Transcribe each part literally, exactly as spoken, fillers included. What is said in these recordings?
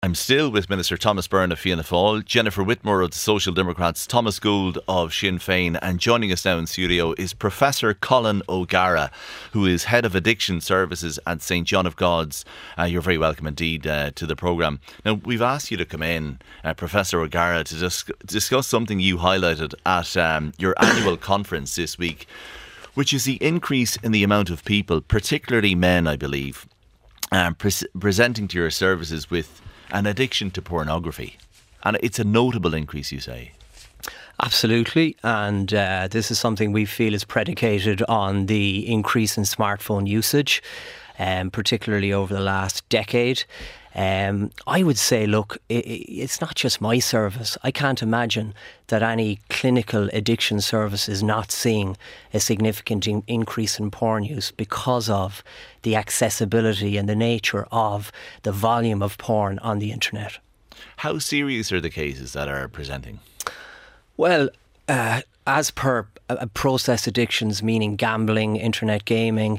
I'm still with Minister Thomas Byrne of Fianna Fáil, Jennifer Whitmore of the Social Democrats, Thomas Gould of Sinn Féin, and joining us now in studio is Professor Colin O'Gara, who is Head of Addiction Services at St John of God's. Uh, you're very welcome indeed uh, to the programme. Now, we've asked you to come in, uh, Professor O'Gara, to dis- discuss something you highlighted at um, your annual conference this week, which is the increase in the amount of people, particularly men, I believe, um, pre- presenting to your services with an addiction to pornography. And it's a notable increase, you say. Absolutely, and uh, this is something we feel is predicated on the increase in smartphone usage, um, particularly over the last decade. Um, I would say, look, it, it's not just my service. I can't imagine that any clinical addiction service is not seeing a significant in- increase in porn use because of the accessibility and the nature of the volume of porn on the internet. How serious are the cases that are presenting? Well, uh, as per uh, process addictions, meaning gambling, internet gaming,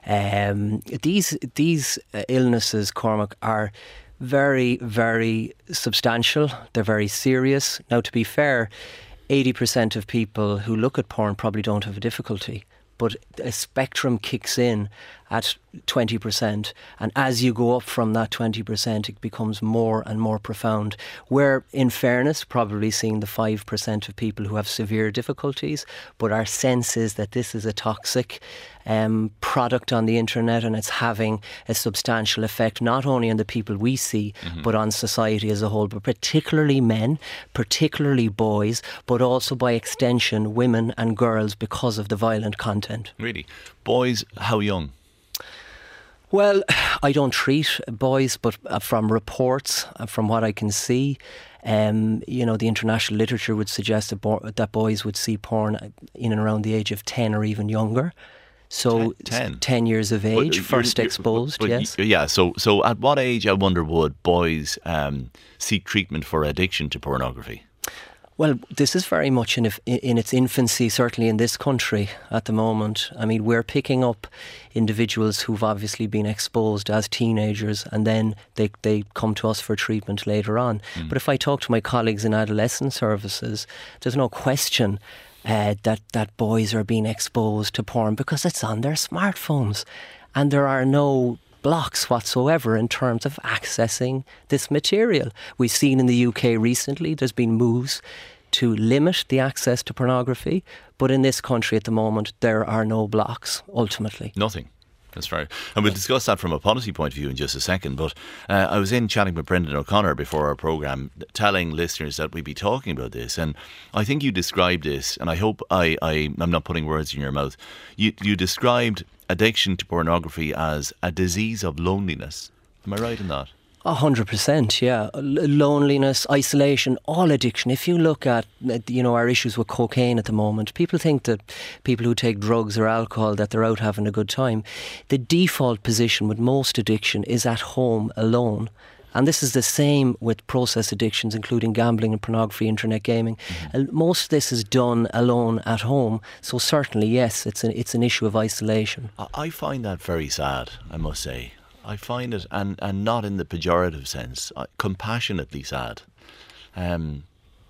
um, these these uh, illnesses, Cormac, are very, very substantial. They're very serious. Now, to be fair, eighty percent of people who look at porn probably don't have a difficulty, but a spectrum kicks in at twenty percent, and as you go up from that twenty percent, it becomes more and more profound. We're, in fairness, probably seeing the five percent of people who have severe difficulties, but our sense is that this is a toxic um, product on the internet, and it's having a substantial effect not only on the people we see, mm-hmm. but on society as a whole, but particularly men, particularly boys, but also by extension women and girls because of the violent content. Really? Boys, how young? Well, I don't treat boys, but from reports, from what I can see, um, you know, the international literature would suggest that, bo- that boys would see porn in and around the age of ten or even younger. So ten, ten years of age, but first you're, you're, exposed, but, yes. Yeah, so so at what age, I wonder, would boys um, seek treatment for addiction to pornography? Well, this is very much in, in its infancy, certainly in this country at the moment. I mean, we're picking up individuals who've obviously been exposed as teenagers, and then they, they come to us for treatment later on. Mm. But if I talk to my colleagues in adolescent services, there's no question uh, that, that boys are being exposed to porn because it's on their smartphones. And there are no blocks whatsoever in terms of accessing this material. We've seen in the U K recently there's been moves to limit the access to pornography, but in this country at the moment there are no blocks ultimately. Nothing. That's right. And we'll discuss that from a policy point of view in just a second. But uh, I was in chatting with Brendan O'Connor before our programme, telling listeners that we'd be talking about this. And I think you described this, and I hope I, I, I'm not putting words in your mouth. You, you described addiction to pornography as a disease of loneliness. Am I right in that? A hundred percent, yeah. L- loneliness, isolation, all addiction. If you look at, you know, our issues with cocaine at the moment, people think that people who take drugs or alcohol, that they're out having a good time. The default position with most addiction is at home alone. And this is the same with process addictions, including gambling and pornography, internet gaming. Mm-hmm. And most of this is done alone at home. So certainly, yes, it's an, it's an issue of isolation. I find that very sad, I must say. I find it, and, and not in the pejorative sense, uh, compassionately sad. Um,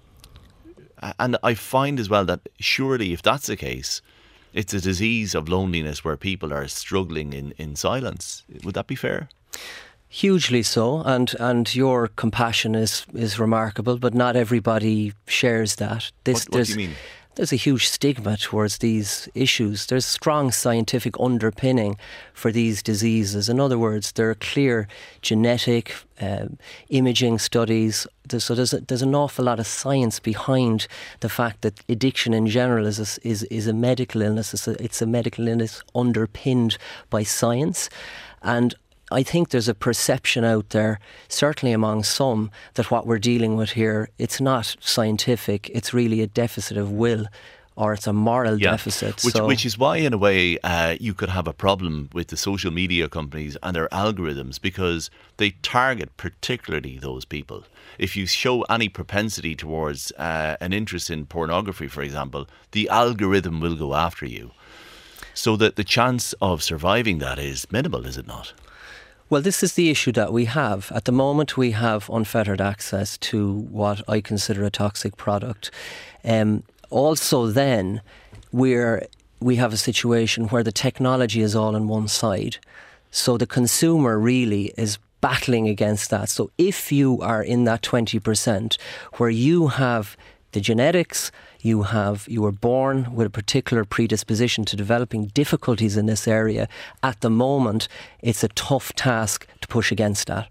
and I find as well that surely if that's the case, it's a disease of loneliness where people are struggling in, in silence. Would that be fair? Hugely so, and, and your compassion is, is remarkable, but not everybody shares that. This, what what do you mean? There's a huge stigma towards these issues. There's strong scientific underpinning for these diseases. In other words, there are clear genetic um, imaging studies. There's, so there's, a, there's an awful lot of science behind the fact that addiction in general is a, is, is a medical illness. It's a, it's a medical illness underpinned by science. And I think there's a perception out there, certainly among some, that what we're dealing with here, it's not scientific, it's really a deficit of will, or it's a moral yeah. deficit. Which, so, which is why, in a way, uh, you could have a problem with the social media companies and their algorithms, because they target particularly those people. If you show any propensity towards uh, an interest in pornography, for example, the algorithm will go after you. So that the chance of surviving that is minimal, is it not? Well, this is the issue that we have. At the moment, we have unfettered access to what I consider a toxic product. Um, also then, we're, we have a situation where the technology is all on one side. So the consumer really is battling against that. So if you are in that twenty percent where you have the genetics, you have you were born with a particular predisposition to developing difficulties in this area, at the moment it's a tough task to push against that.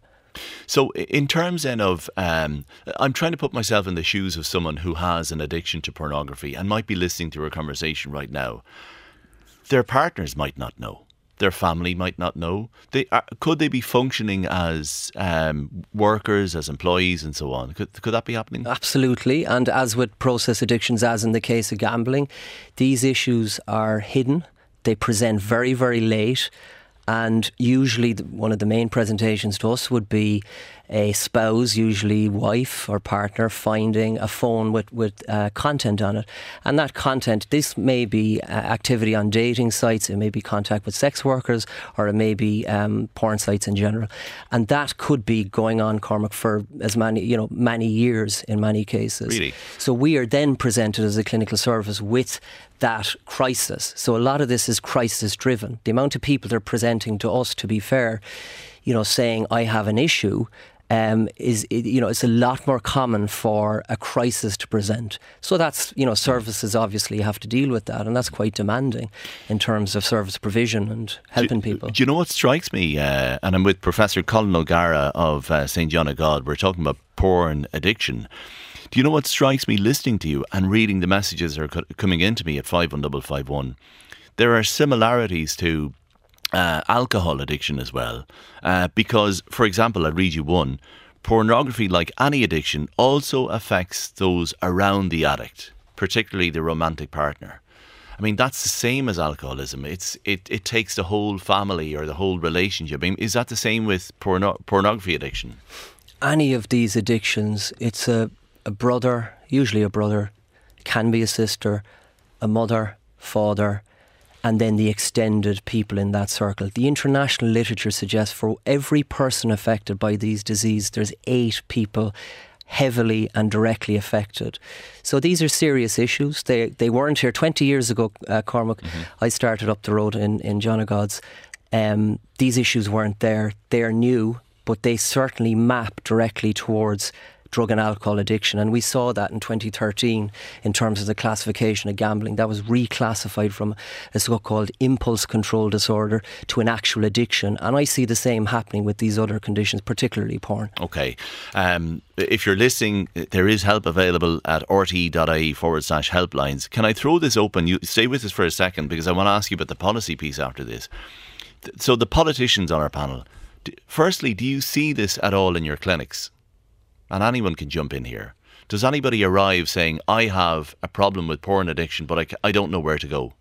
So in terms then of, um, I'm trying to put myself in the shoes of someone who has an addiction to pornography and might be listening to our conversation right now. Their partners might not know. Their family might not know. They are, could they be functioning as um, workers, as employees and so on? Could, could that be happening? Absolutely. And as with process addictions, as in the case of gambling, these issues are hidden. They present very, very late. And usually the, one of the main presentations to us would be a spouse, usually wife or partner, finding a phone with, with uh, content on it. And that content, this may be uh, activity on dating sites, it may be contact with sex workers, or it may be um, porn sites in general. And that could be going on, Cormac, for as many, you know, many years in many cases. Really? So we are then presented as a clinical service with that crisis. So a lot of this is crisis driven. The amount of people they're presenting to us, to be fair, you know, saying I have an issue, um, is, you know, it's a lot more common for a crisis to present. So that's, you know, services obviously have to deal with that, and that's quite demanding in terms of service provision and helping do, people. Do you know what strikes me? Uh, and I'm with Professor Colin O'Gara of uh, Saint John of God. We're talking about porn addiction. Do you know what strikes me listening to you and reading the messages that are co- coming into me at five one five five one? There are similarities to uh, alcohol addiction as well. Uh, because, for example, I'll read you one. Pornography, like any addiction, also affects those around the addict, particularly the romantic partner. I mean, that's the same as alcoholism. It's it, it takes the whole family or the whole relationship. I mean, is that the same with porno- pornography addiction? Any of these addictions, it's a A brother, usually a brother, can be a sister, a mother, father, and then the extended people in that circle. The international literature suggests for every person affected by these diseases, there's eight people heavily and directly affected. So these are serious issues. They they weren't here twenty years ago, uh, Cormac. Mm-hmm. I started up the road in, in John of God's. Um, these issues weren't there. They're new, but they certainly map directly towards drug and alcohol addiction, and we saw that in twenty thirteen in terms of the classification of gambling. That was reclassified from a so-called impulse control disorder to an actual addiction, and I see the same happening with these other conditions, particularly porn. Okay. Um, if you're listening, there is help available at rte.ie forward slash helplines. Can I throw this open? You stay with us for a second, because I want to ask you about the policy piece after this. So the politicians on our panel, firstly, do you see this at all in your clinics? And anyone can jump in here. Does anybody arrive saying, I have a problem with porn addiction, but I, I don't know where to go?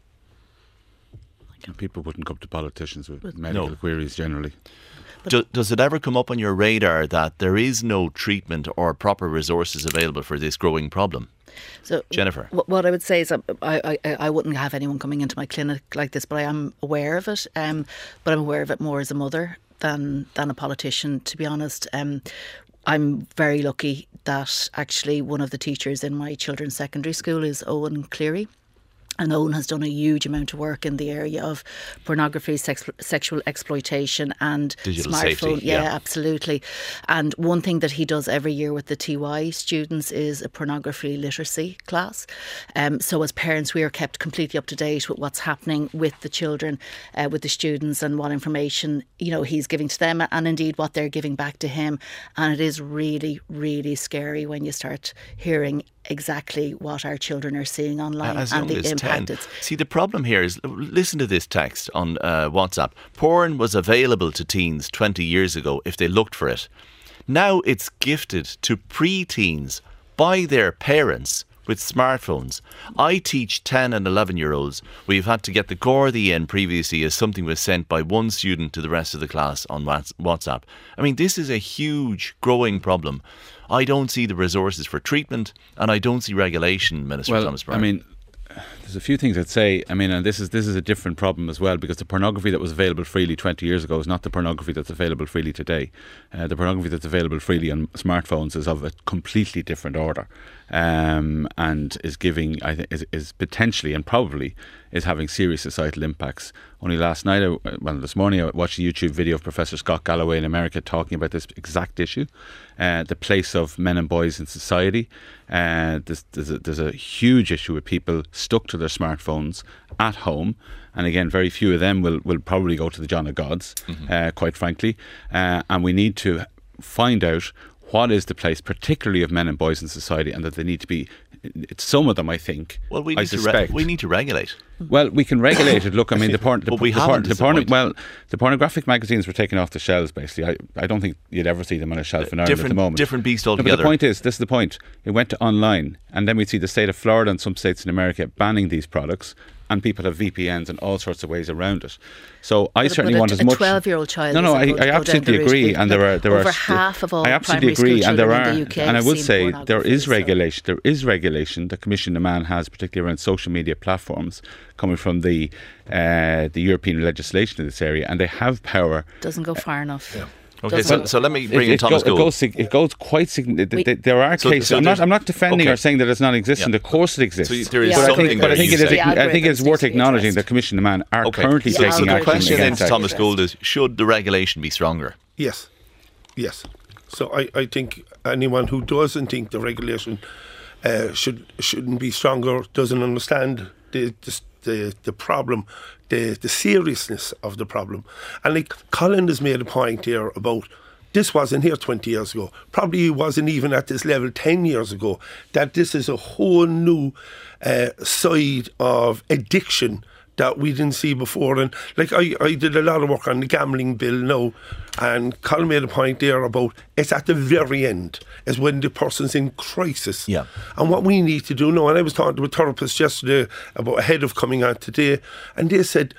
People wouldn't come to politicians with medical no. queries generally. Do, does it ever come up on your radar that there is no treatment or proper resources available for this growing problem? So, Jennifer, w- what I would say is I, I, I wouldn't have anyone coming into my clinic like this, but I am aware of it. Um, but I'm aware of it more as a mother than than a politician, to be honest. Um, I'm very lucky that actually one of the teachers in my children's secondary school is Owen Cleary. And Owen has done a huge amount of work in the area of pornography, sex, sexual exploitation and digital smartphone. Safety, yeah, yeah, absolutely. And one thing that he does every year with the T Y students is a pornography literacy class. Um, so as parents, we are kept completely up to date with what's happening with the children, uh, with the students, and what information, you know, he's giving to them, and indeed what they're giving back to him. And it is really, really scary when you start hearing exactly what our children are seeing online as and the impact ten. it's... See, the problem here is, listen to this text on uh, WhatsApp. Porn was available to teens twenty years ago if they looked for it. Now it's gifted to pre-teens by their parents with smartphones. I teach ten and eleven year olds. We've had to get the Gordy in previously as something was sent by one student to the rest of the class on WhatsApp. I mean, this is a huge growing problem. I don't see the resources for treatment, and I don't see regulation, Minister well, Thomas Byrne. I mean, There's a few things I'd say. I mean, and this is this is a different problem as well, because the pornography that was available freely twenty years ago is not the pornography that's available freely today. Uh, the pornography that's available freely on smartphones is of a completely different order, um, and is giving, I think, is, is potentially and probably is having serious societal impacts. Only last night, I, well, this morning, I watched a YouTube video of Professor Scott Galloway in America talking about this exact issue, uh, the place of men and boys in society. Uh, there's, there's, a, there's a huge issue with people stuck to their smartphones at home. And again, very few of them will, will probably go to the John of Gods, mm-hmm. uh, quite frankly. Uh, and we need to find out what is the place, particularly of men and boys in society, and that they need to be, it's some of them, I think, well, we I need suspect. To re- we need to regulate. Well, we can regulate it. Look, I mean, the porn, the, but we the, haven't, porn, the, is the porn, point. well, the pornographic magazines were taken off the shelves. Basically, I, I don't think you'd ever see them on a shelf in Ireland different, at the moment. Different beast no, altogether. but the point is, this is the point. It went to online, and then we'd see the state of Florida and some states in America banning these products. And people have V P Ns and all sorts of ways around it. So I but, certainly but a, want as much. A twelve-year-old child. No, no, I, I absolutely agree. And there are there over are half of all I absolutely primary agree. school And there children are, in the U K and I have would seen say there pornography, is so. regulation. There is regulation. The Commission Demand has, particularly around social media platforms, coming from the uh, the European legislation in this area, and they have power. Doesn't go far enough. Yeah. Okay, so, so let me bring it, in Thomas it, go, Gould. it, goes, it goes quite significantly. There are so, cases. so I'm not. I'm not defending okay. or saying that it's non-existent. Yeah. Of course, it exists. So there is yeah. but something I think, there. but I think you it is. say. I think it's worth acknowledging addressed. that Commission Demand are okay. currently The taking So the action question then against to that. Thomas Gould is: should the regulation be stronger? Yes, yes. So I, I think anyone who doesn't think the regulation uh, should shouldn't be stronger doesn't understand the the the, the problem, the the seriousness of the problem. And like Colin has made a point here about. This wasn't here twenty years ago. Probably wasn't even at this level ten years ago. That this is a whole new uh, side of addiction that we didn't see before. And like I, I did a lot of work on the gambling bill now, and Colin made a point there about it's at the very end, is when the person's in crisis. Yeah. And what we need to do now, and I was talking to a therapist yesterday about ahead of coming on today, and they said,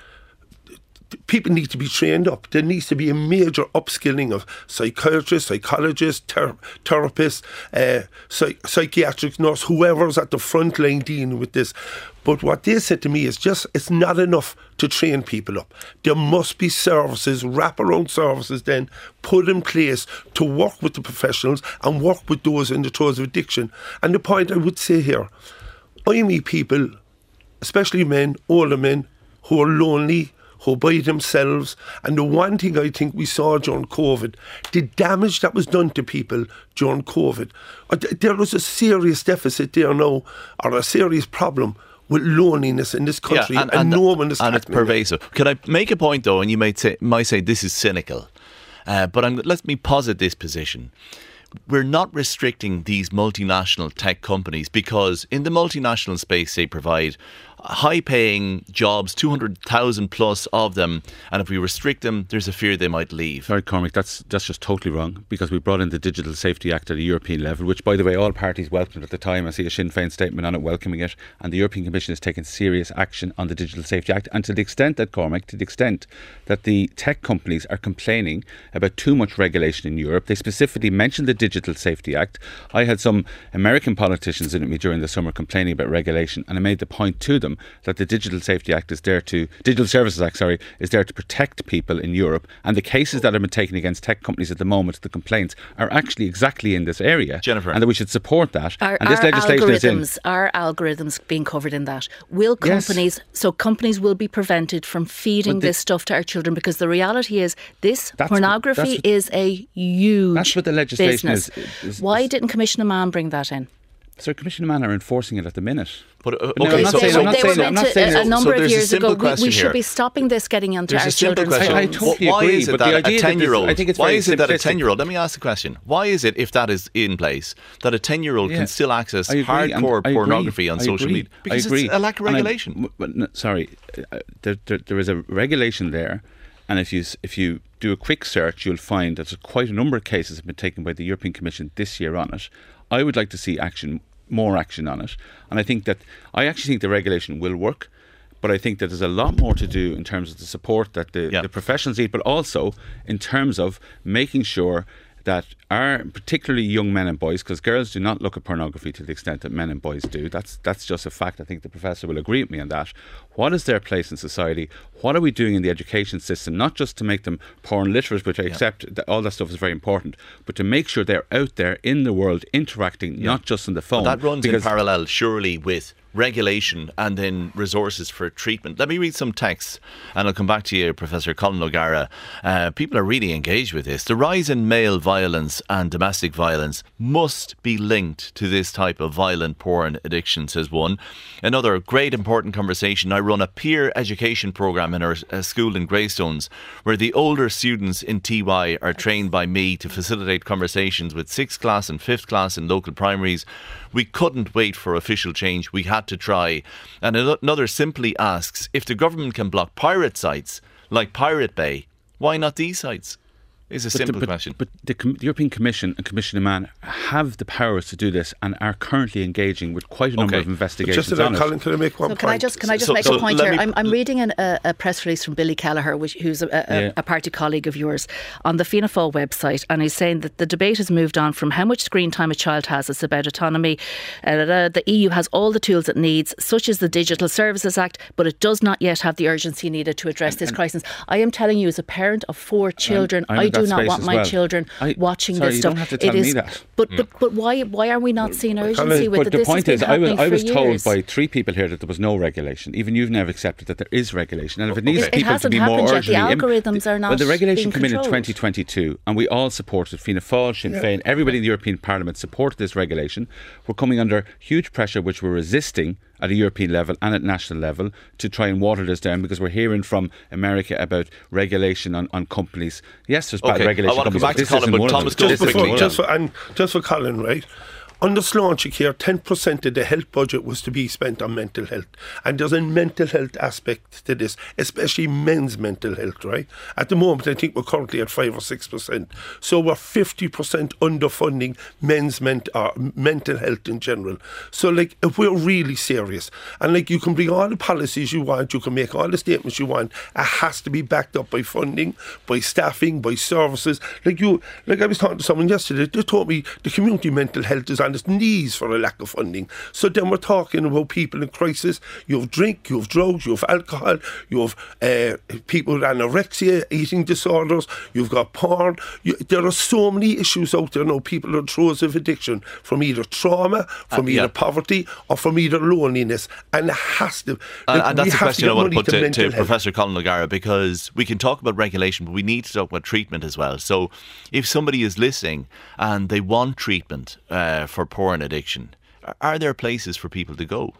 people need to be trained up. There needs to be a major upskilling of psychiatrists, psychologists, ter- therapists, uh, psych- psychiatric nurse, whoever's at the front line dealing with this. But what they said to me is just, it's not enough to train people up. There must be services, wraparound services then, put in place to work with the professionals and work with those in the throes of addiction. And the point I would say here, I meet people, especially men, older men, who are lonely, who by themselves. And the one thing I think we saw during COVID, the damage that was done to people during COVID, there was a serious deficit there now, or a serious problem with loneliness in this country, yeah, and, and, and no one is and it's pervasive. It. Can I make a point though? And you might say, might say this is cynical, uh, but I'm, let me posit this position. We're not restricting these multinational tech companies because in the multinational space they provide high-paying jobs, two hundred thousand plus of them, and if we restrict them, there's a fear they might leave. Sorry, Cormac, that's that's just totally wrong, because we brought in the Digital Safety Act at a European level, which, by the way, all parties welcomed at the time. I see a Sinn Féin statement on it welcoming it, and the European Commission has taken serious action on the Digital Safety Act. And to the extent that, Cormac, to the extent that the tech companies are complaining about too much regulation in Europe, they specifically mentioned the Digital Safety Act. I had some American politicians in at me during the summer complaining about regulation, and I made the point to them that the Digital Safety Act is there to, Digital Services Act, sorry, is there to protect people in Europe. And the cases that have been taken against tech companies at the moment, the complaints, are actually exactly in this area. Jennifer. And that we should support that. Are, and this are legislation algorithms, is in. Are algorithms being covered in that? Will Yes. companies, so companies will be prevented from feeding the, this stuff to our children, because the reality is this That's pornography what, what, is a huge That's what the legislation business. is, is. Why didn't Commissioner Mann bring that in? So Commissioner Mann are enforcing it at the minute. But, uh, But no, okay, I'm not so, saying- so, I'm not they saying- were I'm meant not to, saying- a, a so number there's of a years simple ago, we, question we should here. be stopping this getting into There's our a simple children's question. I- I phones. totally why agree, is it but the that a idea that this- ten-year-old? I think it's why very is it that a simplistic. ten-year-old? Let me ask the question. Why is it, if that is in place, that a ten-year-old Yeah. can still access I agree, and hardcore I agree, pornography on I social agree, media? I Because agree. it's a lack of And I- regulation. m- but no, sorry, uh, there, there, there is a regulation there, and if you s- if you do a quick search, you'll find that quite a number of cases have been taken by the European Commission this year on it. I would like to see action, more action on it, and I think that I actually think the regulation will work. But I think that there's a lot more to do in terms of the support that the, Yeah. the professionals need, but also in terms of making sure that our, particularly young men and boys, because girls do not look at pornography to the extent that men and boys do. That's that's just a fact. I think the professor will agree with me on that. What is their place in society? What are we doing in the education system? Not just to make them porn literate, which I accept yeah. that all that stuff is very important, but to make sure they're out there in the world interacting, yeah. not just on the phone. But that runs in parallel, surely, with regulation and then resources for treatment. Let me read some texts and I'll come back to you, Professor Colin O'Gara. Uh, people are really engaged with this. The rise in male violence and domestic violence must be linked to this type of violent porn addiction, says one. Another great important conversation. I run a peer education programme in our uh, school in Greystones where the older students in T Y are trained by me to facilitate conversations with sixth class and fifth class in local primaries. We couldn't wait for official change. We had to try. And another simply asks, if the government can block pirate sites like Pirate Bay, why not these sites? Is a but simple the, but, question. But the, Com- the European Commission and Commissioner Mann have the powers to do this and are currently engaging with quite a number okay. of investigations just on Colin, it. can I make one so point? Can I just, can I just so, make so a point here? Me, I'm, I'm reading an, a, a press release from Billy Kelleher, which, who's a, a, yeah. a party colleague of yours, on the Fianna Fáil website, and he's saying that the debate has moved on from how much screen time a child has. It's about autonomy. Uh, the E U has all the tools it needs, such as the Digital Services Act, but it does not yet have the urgency needed to address and, this and crisis. I am telling you, as a parent of four children, I'm, I'm I do not want my well. children I, watching sorry, this you stuff. don't have to tell it is, me that. But, but but why why are we not seeing urgency with but it? the This point has is, been I was happening I was for told years. by three people here that there was no regulation. Even you've never accepted that there is regulation, and if it needs It- it people to hasn't be more happened yet. urgently, The algorithms are not Well, the regulation being came in in controlled. twenty twenty-two, and we all supported. Fianna Fáil, Sinn Féin, everybody in the European Parliament supported this regulation. We're coming under huge pressure, which we're resisting at a European level and at national level to try and water this down, because we're hearing from America about regulation on, on companies. Yes, there's bad Okay, regulation. I want to come back to this Colin, isn't but one of Thomas, them. just This isn't quickly. one of just them. for, and just for Colin, right? Under Sláinte here, ten percent of the health budget was to be spent on mental health. And there's a mental health aspect to this, especially men's mental health, right? At the moment, I think we're currently at five or six percent. So we're fifty percent underfunding men's ment- uh, mental health in general. So, like, if we're really serious, and, like, you can bring all the policies you want, you can make all the statements you want, it has to be backed up by funding, by staffing, by services. Like, you, like I was talking to someone yesterday, they told me the community mental health is on its knees for a lack of funding. So then we're talking about people in crisis. You have drink, you have drugs, you have alcohol, you have uh, people with anorexia, eating disorders, you've got porn. You, there are so many issues out there now. People are in throes of addiction from either trauma, from uh, either yeah. poverty, or from either loneliness. And it has to... And, like, and that's we the have question I get want to money put to, to mental health. Professor Colin O'Gara, because we can talk about regulation, but we need to talk about treatment as well. So if somebody is listening and they want treatment uh, for porn addiction, are there places for people to go?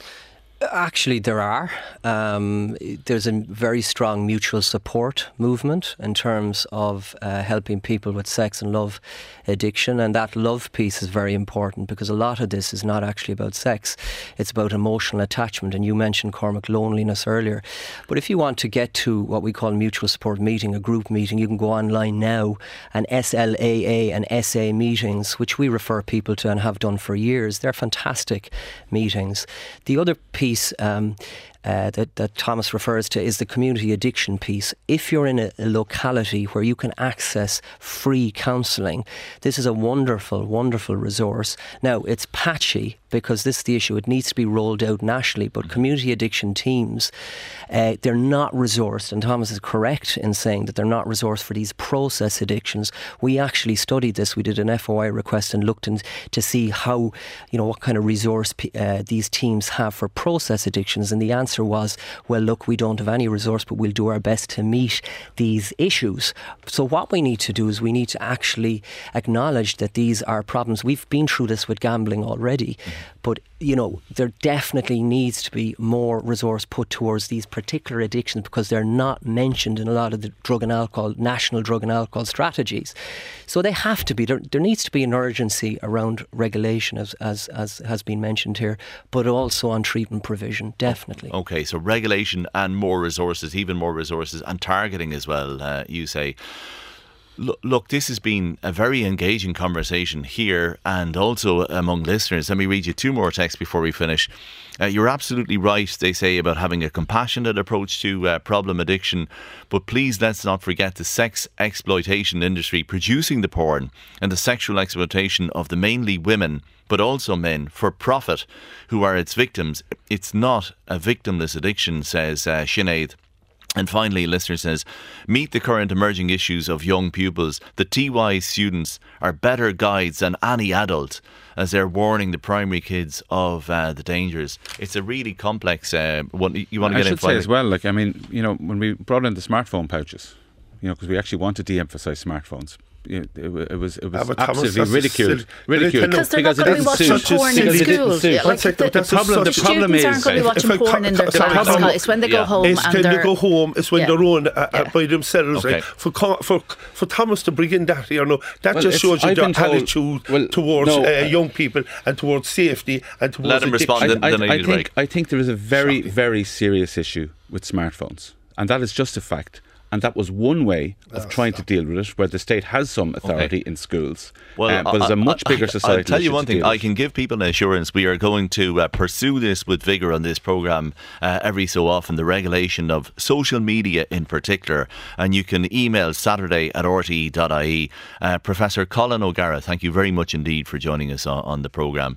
Actually, there are. Um, there's a very strong mutual support movement in terms of uh, helping people with sex and love addiction. And that love piece is very important, because a lot of this is not actually about sex. It's about emotional attachment. And you mentioned, Cormac, loneliness earlier. But if you want to get to what we call mutual support meeting, a group meeting, you can go online now, and S L A A and S A meetings, which we refer people to and have done for years. They're fantastic meetings. The other piece Piece, um, uh, that, that Thomas refers to is the community addiction piece. If you're in a, a locality where you can access free counselling, this is a wonderful, wonderful resource. Now, it's patchy because this is the issue. It needs to be rolled out nationally, but community addiction teams, uh, they're not resourced, and Thomas is correct in saying that they're not resourced for these process addictions. We actually studied this. We did an F O I request and looked in to see how, you know, what kind of resource uh, these teams have for process addictions, and the answer was, well, look, we don't have any resource, but we'll do our best to meet these issues. So what we need to do is we need to actually acknowledge that these are problems. We've been through this with gambling already, mm-hmm. but, you know, there definitely needs to be more resource put towards these particular addictions, because they're not mentioned in a lot of the drug and alcohol, national drug and alcohol strategies. So they have to be. There, there needs to be an urgency around regulation, as, as, as has been mentioned here, but also on treatment provision, definitely. Okay, so regulation and more resources, even more resources, and targeting as well, uh, you say. Look, look, this has been a very engaging conversation here and also among listeners. Let me read you two more texts before we finish. Uh, you're absolutely right, they say, about having a compassionate approach to uh, problem addiction. But please let's not forget the sex exploitation industry producing the porn and the sexual exploitation of the mainly women, but also men, for profit, who are its victims. It's not a victimless addiction, says uh, Sinead. And finally, a listener says, meet the current emerging issues of young pupils. The T Y students are better guides than any adult, as they're warning the primary kids of uh, the dangers. It's a really complex uh, one. You want to I get in should say as well, like, I mean, you know, when we brought in the smartphone pouches, you know, because we actually want to de-emphasise smartphones. It, it, it was it was Ah, but Thomas, absolutely that's a ridiculed, silly- ridiculed Because they're not because it going to be doesn't watching suit. porn Because in it didn't schools. suit. Yeah, One like second, the, that's the problem- the the problem students is- aren't going to be if watching I co- porn in their sorry, class. Thomas, It's when they go yeah. home It's and when they're they go home, it's when Yeah. they're on uh, uh, Yeah. by themselves. Okay. Right? For, co- for for Thomas to bring in that, you know, that Well, just it's- shows you I've their been told- attitude well, towards no, uh, uh, young people and towards safety and towards Let him respond, addiction. then- I, then I I need a think break. I think there is a very Shocking. very serious issue with smartphones, and that is just a fact. And that was one way of Oh, trying to deal with it, where the state has some authority in schools. Well, Uh, but there's a much bigger society. I'll tell you issue one to thing. deal I with. can give people an assurance. We are going to uh, pursue this with vigour on this programme uh, every so often, the regulation of social media in particular. And you can email saturday at r t e dot i e. Uh, Professor Colin O'Gara, thank you very much indeed for joining us on, on the programme.